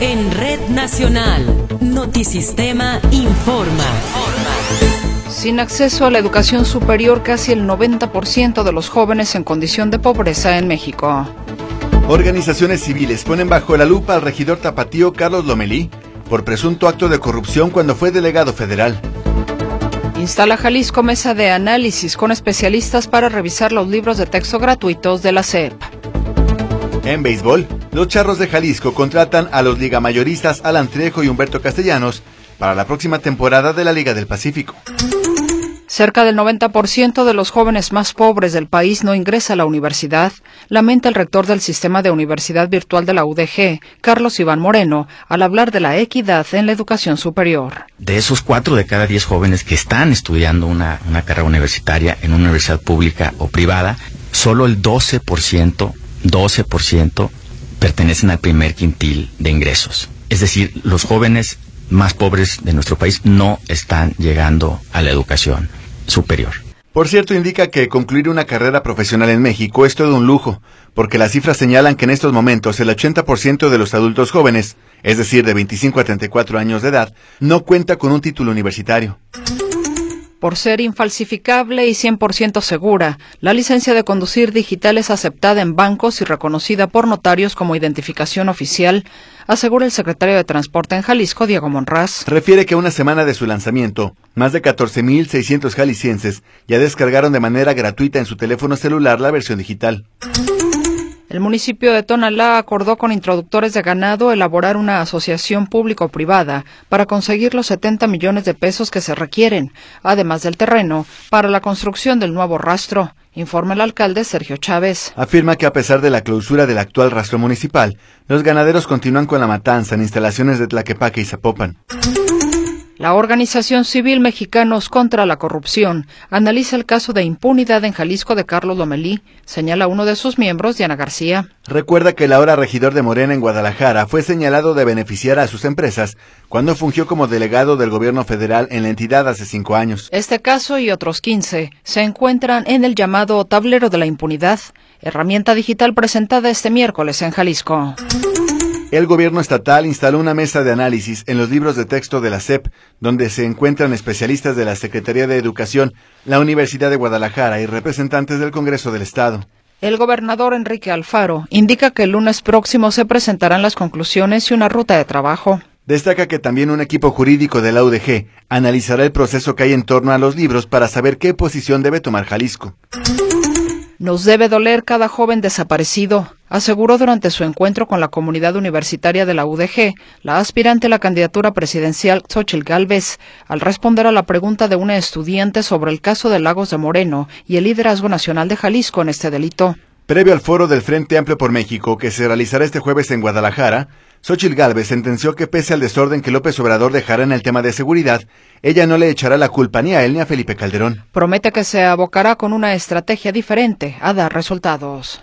En Red Nacional, Notisistema informa. Sin acceso a la educación superior, casi el 90% de los jóvenes en condición de pobreza en México. Organizaciones civiles ponen bajo la lupa al regidor tapatío Carlos Lomelí por presunto acto de corrupción cuando fue delegado federal. Instala Jalisco mesa de análisis con especialistas para revisar los libros de texto gratuitos de la SEP. En béisbol, los Charros de Jalisco contratan a los ligamayoristas Alan Trejo y Humberto Castellanos para la próxima temporada de la Liga del Pacífico. Cerca del 90% de los jóvenes más pobres del país no ingresa a la universidad, lamenta el rector del Sistema de Universidad Virtual de la UDG, Carlos Iván Moreno, al hablar de la equidad en la educación superior. De esos 4 de cada 10 jóvenes que están estudiando una carrera universitaria en una universidad pública o privada, solo el 12% pertenecen al primer quintil de ingresos. Es decir, los jóvenes más pobres de nuestro país no están llegando a la educación superior. Por cierto, indica que concluir una carrera profesional en México es todo un lujo, porque las cifras señalan que en estos momentos el 80% de los adultos jóvenes, es decir, de 25 a 34 años de edad, no cuenta con un título universitario. Por ser infalsificable y 100% segura, la licencia de conducir digital es aceptada en bancos y reconocida por notarios como identificación oficial, asegura el secretario de Transporte en Jalisco, Diego Monraz. Refiere que a una semana de su lanzamiento, más de 14,600 jaliscienses ya descargaron de manera gratuita en su teléfono celular la versión digital. El municipio de Tonalá acordó con introductores de ganado elaborar una asociación público-privada para conseguir los 70 millones de pesos que se requieren, además del terreno, para la construcción del nuevo rastro, informa el alcalde Sergio Chávez. Afirma que a pesar de la clausura del actual rastro municipal, los ganaderos continúan con la matanza en instalaciones de Tlaquepaque y Zapopan. La Organización Civil Mexicanos contra la Corrupción analiza el caso de impunidad en Jalisco de Carlos Lomelí, señala uno de sus miembros, Diana García. Recuerda que el ahora regidor de Morena en Guadalajara fue señalado de beneficiar a sus empresas cuando fungió como delegado del gobierno federal en la entidad hace 5 años. Este caso y otros 15 se encuentran en el llamado Tablero de la Impunidad, herramienta digital presentada este miércoles en Jalisco. El gobierno estatal instaló una mesa de análisis en los libros de texto de la SEP, donde se encuentran especialistas de la Secretaría de Educación, la Universidad de Guadalajara y representantes del Congreso del Estado. El gobernador Enrique Alfaro indica que el lunes próximo se presentarán las conclusiones y una ruta de trabajo. Destaca que también un equipo jurídico de la UDG analizará el proceso que hay en torno a los libros para saber qué posición debe tomar Jalisco. Nos debe doler cada joven desaparecido, aseguró durante su encuentro con la comunidad universitaria de la UDG, la aspirante a la candidatura presidencial Xóchitl Gálvez, al responder a la pregunta de una estudiante sobre el caso de Lagos de Moreno y el liderazgo nacional de Jalisco en este delito. Previo al foro del Frente Amplio por México, que se realizará este jueves en Guadalajara, Xóchitl Gálvez sentenció que pese al desorden que López Obrador dejará en el tema de seguridad, ella no le echará la culpa ni a él ni a Felipe Calderón. Promete que se abocará con una estrategia diferente a dar resultados.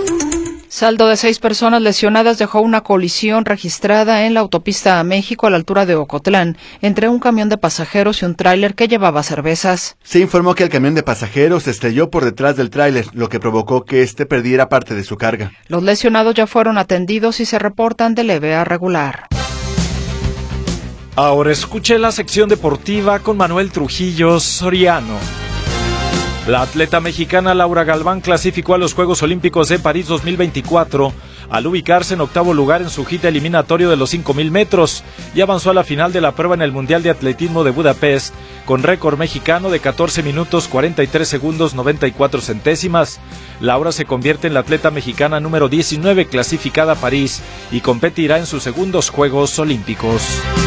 Saldo de 6 personas lesionadas dejó una colisión registrada en la autopista a México a la altura de Ocotlán, entre un camión de pasajeros y un tráiler que llevaba cervezas. Se informó que el camión de pasajeros se estrelló por detrás del tráiler, lo que provocó que éste perdiera parte de su carga. Los lesionados ya fueron atendidos y se reportan de leve a regular. Ahora escuche la sección deportiva con Manuel Trujillo Soriano. La atleta mexicana Laura Galván clasificó a los Juegos Olímpicos de París 2024 al ubicarse en 8º lugar en su hit eliminatorio de los 5,000 metros y avanzó a la final de la prueba en el Mundial de Atletismo de Budapest con récord mexicano de 14 minutos 43 segundos 94 centésimas. Laura se convierte en la atleta mexicana número 19 clasificada a París y competirá en sus segundos Juegos Olímpicos.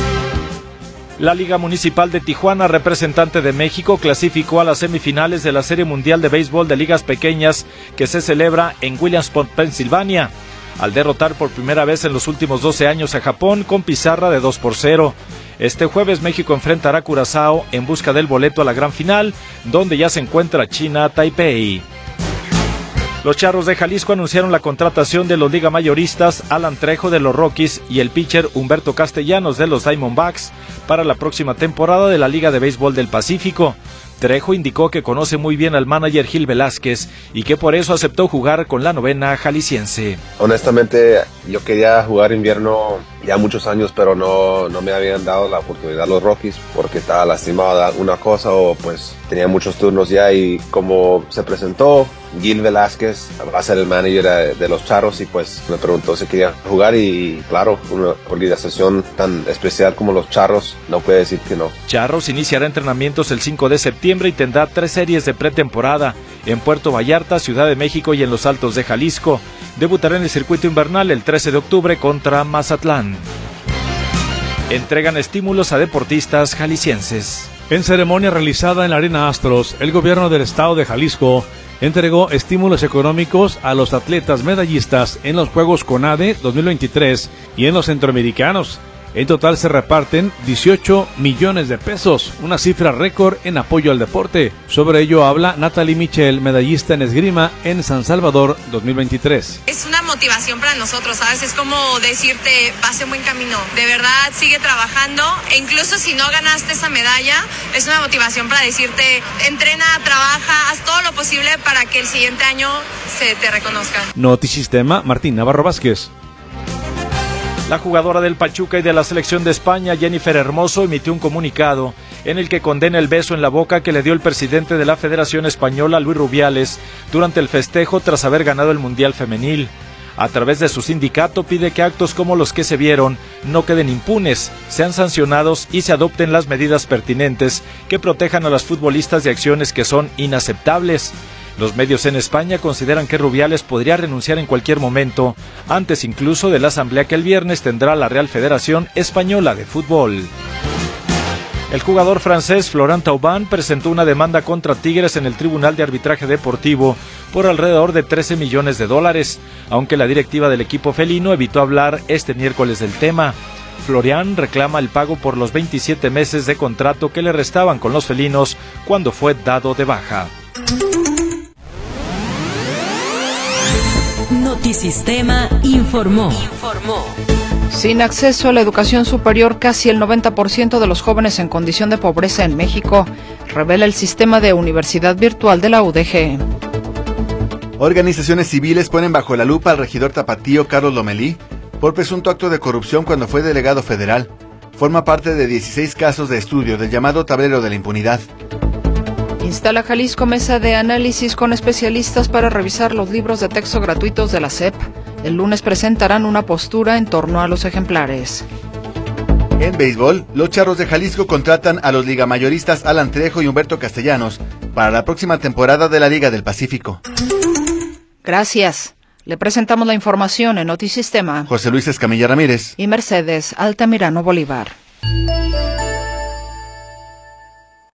La Liga Municipal de Tijuana, representante de México, clasificó a las semifinales de la Serie Mundial de Béisbol de Ligas Pequeñas que se celebra en Williamsport, Pensilvania, al derrotar por primera vez en los últimos 12 años a Japón con pizarra de 2-0. Este jueves México enfrentará a Curazao en busca del boleto a la gran final, donde ya se encuentra China Taipei. Los Charros de Jalisco anunciaron la contratación de los ligamayoristas Alan Trejo de los Rockies y el pitcher Humberto Castellanos de los Diamondbacks para la próxima temporada de la Liga de Béisbol del Pacífico. Trejo indicó que conoce muy bien al manager Gil Velázquez y que por eso aceptó jugar con la novena jalisciense. Honestamente, Yo quería jugar invierno ya muchos años, pero no me habían dado la oportunidad los Rockies porque estaba lastimado de alguna cosa o pues tenía muchos turnos ya, y como se presentó, Gil Velázquez va a ser el manager de los Charros y pues me preguntó si quería jugar, y claro, una organización tan especial como los Charros no puede decir que no. Charros iniciará entrenamientos el 5 de septiembre y tendrá 3 series de pretemporada en Puerto Vallarta, Ciudad de México y en los Altos de Jalisco. Debutará en el circuito invernal el 13 de octubre contra Mazatlán. Entregan estímulos a deportistas jaliscienses. En ceremonia realizada en la Arena Astros, el gobierno del estado de Jalisco entregó estímulos económicos a los atletas medallistas en los Juegos CONADE 2023 y en los Centroamericanos. En total se reparten 18 millones de pesos, una cifra récord en apoyo al deporte. Sobre ello habla Natalie Michel, medallista en esgrima en San Salvador 2023. Es una motivación para nosotros, ¿sabes? Es como decirte, vas en buen camino. De verdad, sigue trabajando. E incluso si no ganaste esa medalla, es una motivación para decirte, entrena, trabaja, haz todo lo posible para que el siguiente año se te reconozca. Notisistema, Martín Navarro Vázquez. La jugadora del Pachuca y de la selección de España, Jennifer Hermoso, emitió un comunicado en el que condena el beso en la boca que le dio el presidente de la Federación Española, Luis Rubiales, durante el festejo tras haber ganado el Mundial Femenil. A través de su sindicato pide que actos como los que se vieron no queden impunes, sean sancionados y se adopten las medidas pertinentes que protejan a las futbolistas de acciones que son inaceptables. Los medios en España consideran que Rubiales podría renunciar en cualquier momento, antes incluso de la asamblea que el viernes tendrá la Real Federación Española de Fútbol. El jugador francés Florent Thauvin presentó una demanda contra Tigres en el Tribunal de Arbitraje Deportivo por alrededor de $13 millones, aunque la directiva del equipo felino evitó hablar este miércoles del tema. Florian reclama el pago por los 27 meses de contrato que le restaban con los felinos cuando fue dado de baja. Notisistema informó. Sin acceso a la educación superior, casi el 90% de los jóvenes en condición de pobreza en México, revela el sistema de universidad virtual de la UDG. Organizaciones civiles ponen bajo la lupa al regidor tapatío Carlos Lomelí por presunto acto de corrupción cuando fue delegado federal. Forma parte de 16 casos de estudio del llamado tablero de la impunidad. Instala Jalisco mesa de análisis con especialistas para revisar los libros de texto gratuitos de la SEP. El lunes presentarán una postura en torno a los ejemplares. En béisbol, los Charros de Jalisco contratan a los ligamayoristas Alan Trejo y Humberto Castellanos para la próxima temporada de la Liga del Pacífico. Gracias. Le presentamos la información en Notisistema. José Luis Escamilla Ramírez y Mercedes Altamirano Bolívar.